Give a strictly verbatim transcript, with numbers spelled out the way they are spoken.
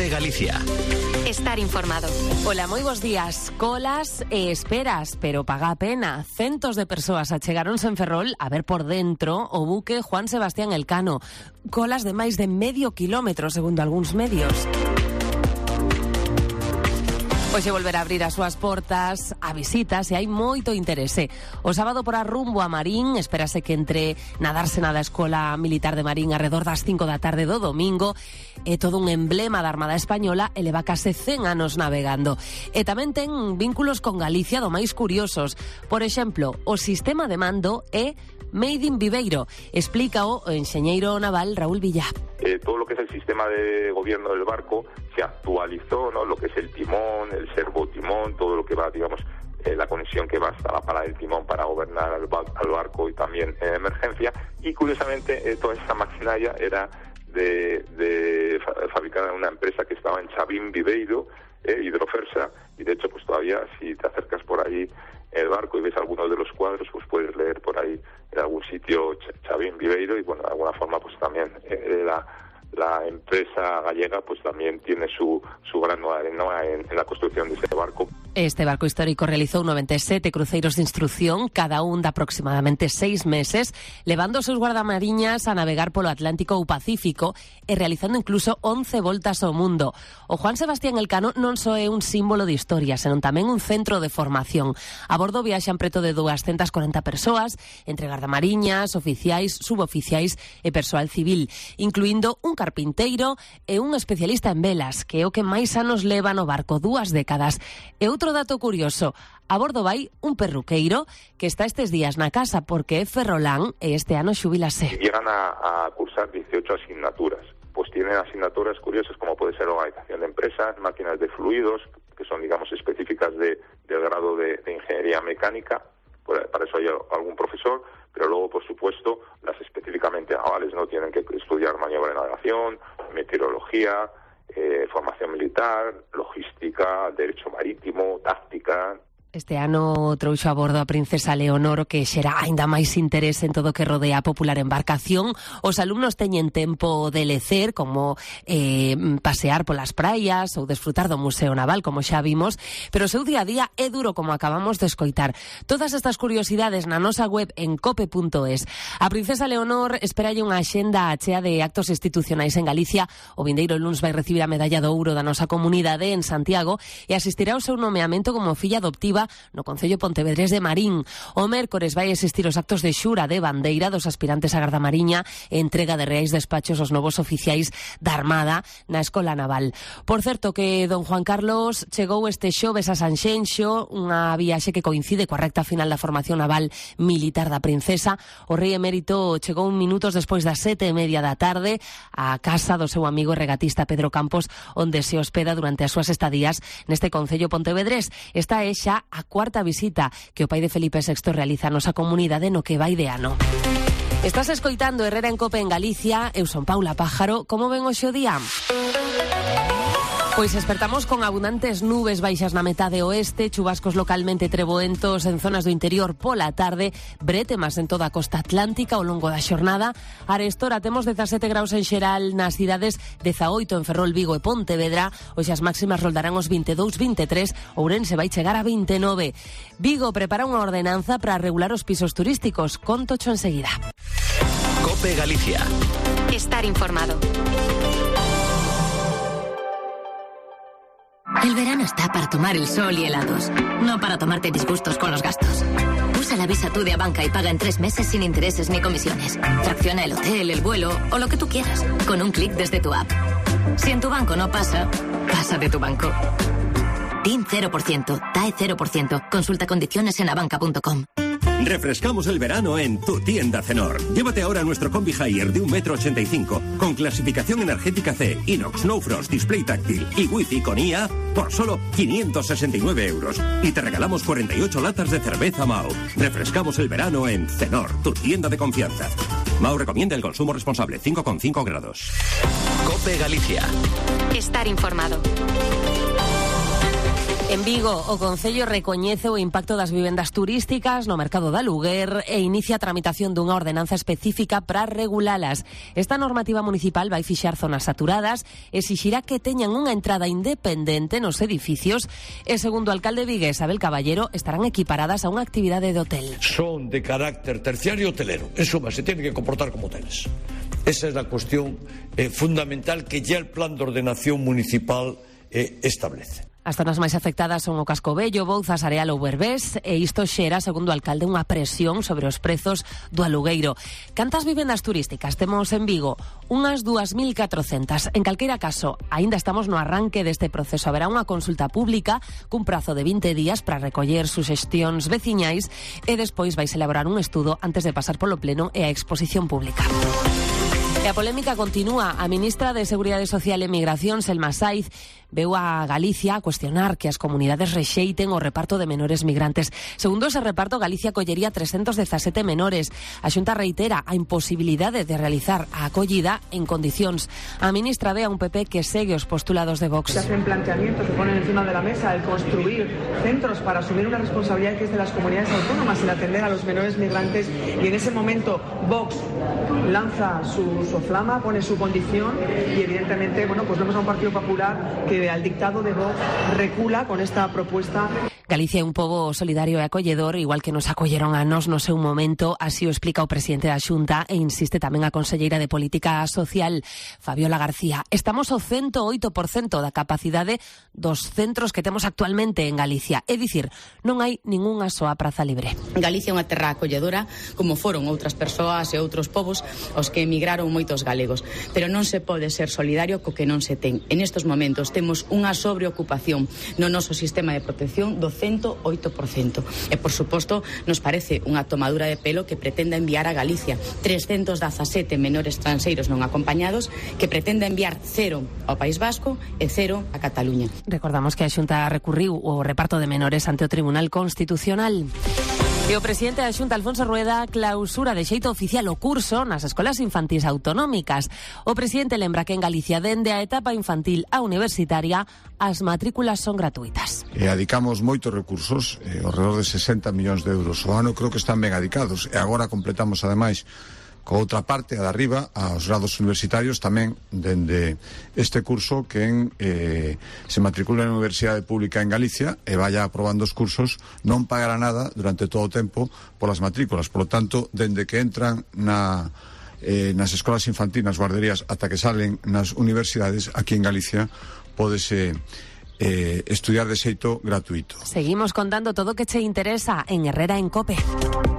COPE Galicia. Estar informado. Ola, moi bons días. Colas e esperas, pero paga a pena. Centos de persoas achegáronse en Ferrol a ver por dentro o buque Juan Sebastián Elcano. Colas de máis de medio kilómetro, segundo algúns medios. Hoxe volver a abrir as súas portas a visitas e hai moito interese. O sábado porá rumbo a Marín, espérase que entre na dársena da Escola Militar de Marín arredor das cinco da tarde do domingo. É todo un emblema da Armada Española e leva case cen anos navegando. E tamén ten vínculos con Galicia do máis curiosos. Por exemplo, o sistema de mando é Made in Viveiro. Explica o enxeñeiro naval Raúl Villa. Eh, todo lo que es el sistema de gobierno del barco se actualizó, ¿no? Lo que es el timón, el servotimón, todo lo que va, digamos, eh, la conexión que va hasta la pala del timón para gobernar al, ba- al barco y también en emergencia. Y curiosamente, eh, toda esa maquinaria era de, de fa- fabricada en una empresa que estaba en Chavín Viveiro, eh, Hidrofersa, y de hecho, pues todavía, si te acercas por ahí el barco y ves algunos de los cuadros, pues puedes leer por ahí en algún sitio Ch- Chavín Viveiro, y bueno, de alguna forma pues también eh, la, la empresa gallega pues también tiene su, su grano de arena en, en la construcción de ese barco. Este barco histórico realizou noventa e sete cruceiros de instrucción, cada un de aproximadamente seis meses, levando os seus guardamariñas a navegar polo Atlántico ou Pacífico e realizando incluso once voltas ao mundo. O Juan Sebastián Elcano non só é un símbolo de historia, senón tamén un centro de formación. A bordo viaxan preto de doscientas corenta persoas, entre guardamariñas, oficiais, suboficiais e persoal civil, incluindo un carpinteiro e un especialista en velas, que é o que máis anos leva no barco, dúas décadas. E outro dato curioso, a bordo vai un perruqueiro que está estes días na casa porque é ferrolán e este ano xubilase. Llegan a, a cursar dieciocho asignaturas. Pues tienen asignaturas curiosas como puede ser organización de empresas, máquinas de fluidos, que son, digamos, específicas de, del grado de, de ingeniería mecánica. Para eso hay algún profesor, pero luego, por supuesto, las específicamente navales no tienen que estudiar maniobra de navegación, meteorología, eh, formación militar, logística, derecho marítimo, táctica. Este ano trouxo a bordo a princesa Leonor, que xera aínda máis interés en todo o que rodea a popular embarcación. Os alumnos teñen tempo de lecer, como eh, pasear polas praias ou desfrutar do Museo Naval, como xa vimos, pero o seu día a día é duro, como acabamos de escoitar. Todas estas curiosidades na nosa web en cope punto es. A princesa Leonor esperalle unha axenda chea de actos institucionais en Galicia. O vindeiro luns vai recibir a medalla de ouro da nosa comunidade en Santiago e asistirá ao seu nomeamento como filla adoptiva no Concello Pontevedrés de Marín. O mércores vai existir os actos de xura de bandeira dos aspirantes a Garda Mariña e entrega de reais despachos aos novos oficiais da Armada na Escola Naval. Por certo que don Juan Carlos chegou este xoves a Sanxenxo, unha viaxe que coincide coa recta final da formación naval militar da princesa. O rei emérito chegou minutos despois das sete e media da tarde á casa do seu amigo regatista Pedro Campos, onde se hospeda durante as súas estadías neste Concello Pontevedrés. Esta é xa a cuarta visita que o pai de Felipe sexto realiza a nosa comunidade no que vai de ano. Estás escoitando Herrera en Cope en Galicia. Eu son Paula Pájaro. Como ven hoxe o día? Pois despertamos con abundantes nubes baixas na metade oeste, chubascos localmente treboentos en zonas do interior pola tarde, bretemas en toda a costa atlántica ao longo da xornada. Arestora temos dezasete graus en xeral nas cidades, dezaoito en Ferrol, Vigo e Pontevedra. Hoxe as máximas roldarán os vinte e dous, vinte e tres, Ourense vai chegar a vinte e nove. Vigo prepara unha ordenanza para regular os pisos turísticos. Contocho enseguida. COPE Galicia. Estar informado. El verano está para tomar el sol y helados, no para tomarte disgustos con los gastos. Usa la Visa Tú de Abanca y paga en tres meses sin intereses ni comisiones. Fracciona el hotel, el vuelo o lo que tú quieras, con un clic desde tu app. Si en tu banco no pasa, pasa de tu banco. T I N cero por ciento, T A E cero por ciento. Consulta condiciones en abanca punto com. Refrescamos el verano en tu tienda Cenor. Llévate ahora nuestro Combi Haier de un metro ochenta y cinco con clasificación energética C, inox, no frost, display táctil y wifi con I A por solo quinientos sesenta y nueve euros. Y te regalamos cuarenta y ocho latas de cerveza Mao. Refrescamos el verano en Cenor, tu tienda de confianza. Mao recomienda el consumo responsable, cinco coma cinco grados. COPE Galicia. Estar informado. En Vigo, o Concello recoñece o impacto das vivendas turísticas no mercado de aluguer e inicia a tramitación dunha ordenanza específica para regulalas. Esta normativa municipal vai fixar zonas saturadas, exixirá que teñan unha entrada independente nos edificios e, segundo o alcalde vigués, Abel Caballero, estarán equiparadas a unha actividade de hotel. Son de carácter terciario hotelero, en suma, se tienen que comportar como hoteles. Esa es la cuestión eh, fundamental que ya el plan de ordenación municipal eh, establece. As zonas máis afectadas son o Casco Vello, Bouzas, Areal ou Berbés, e isto xera, segundo o alcalde, unha presión sobre os prezos do alugueiro. Cantas vivendas turísticas temos en Vigo? Unhas dúas mil catrocentas. En calqueira caso, aínda estamos no arranque deste proceso. Haberá unha consulta pública cun prazo de vinte días para recoller suxestións veciñais e despois vais elaborar un estudo antes de pasar polo pleno e a exposición pública. E a polémica continúa. A ministra de Seguridade Social e Migración, Selma Saiz, veu a Galicia a cuestionar que as comunidades rexeiten o reparto de menores migrantes. Segundo ese reparto, Galicia acollería trescentos dezasete menores. A Xunta reitera a imposibilidade de realizar a acollida en condicións. A ministra ve a un P P que segue os postulados de Vox. Se hacen planteamientos, se ponen encima de la mesa el construir centros para asumir una responsabilidad que es de las comunidades autónomas en atender a los menores migrantes, y en ese momento Vox lanza su, su flama, pone su condición y evidentemente, bueno, pues vemos a un Partido Popular que al dictado de Vox recula con esta propuesta. Galicia é un pobo solidario e acolledor, igual que nos acolleron a nos no seu momento, así o explica o presidente da Xunta e insiste tamén a conselleira de Política Social, Fabiola García. Estamos ao cento oito por cento da capacidade dos centros que temos actualmente en Galicia. É dicir, non hai ningunha soa praza libre. Galicia é unha terra acolledora, como foron outras persoas e outros povos os que emigraron moitos galegos, pero non se pode ser solidario co que non se ten. En estes momentos temos unha sobreocupación no noso sistema de protección do cento oito por cento. E, por suposto, nos parece unha tomadura de pelo que pretenda enviar a Galicia trescentos dezasete menores estranxeiros non acompañados, que pretenda enviar cero ao País Vasco e cero a Cataluña. Recordamos que a Xunta recurriu o reparto de menores ante o Tribunal Constitucional. E o presidente da Xunta, Alfonso Rueda, clausura de xeito oficial o curso nas escolas infantís autonómicas. O presidente lembra que en Galicia, dende a etapa infantil a universitaria, as matrículas son gratuitas. E adicamos moitos recursos, eh, ao redor de sesenta millóns de euros. O ano creo que están ben adicados. E agora completamos, ademais, co outra parte, a de arriba, aos grados universitarios, tamén dende este curso que en, eh, se matricula na Universidade Pública en Galicia e vaya aprobando os cursos, non pagará nada durante todo o tempo polas matrículas. Por lo tanto, dende que entran na, eh, nas escolas infantis, nas guarderías, ata que salen nas universidades, aquí en Galicia, pódese eh, estudiar de xeito gratuito. Seguimos contando todo o que che interesa en Herrera en COPE.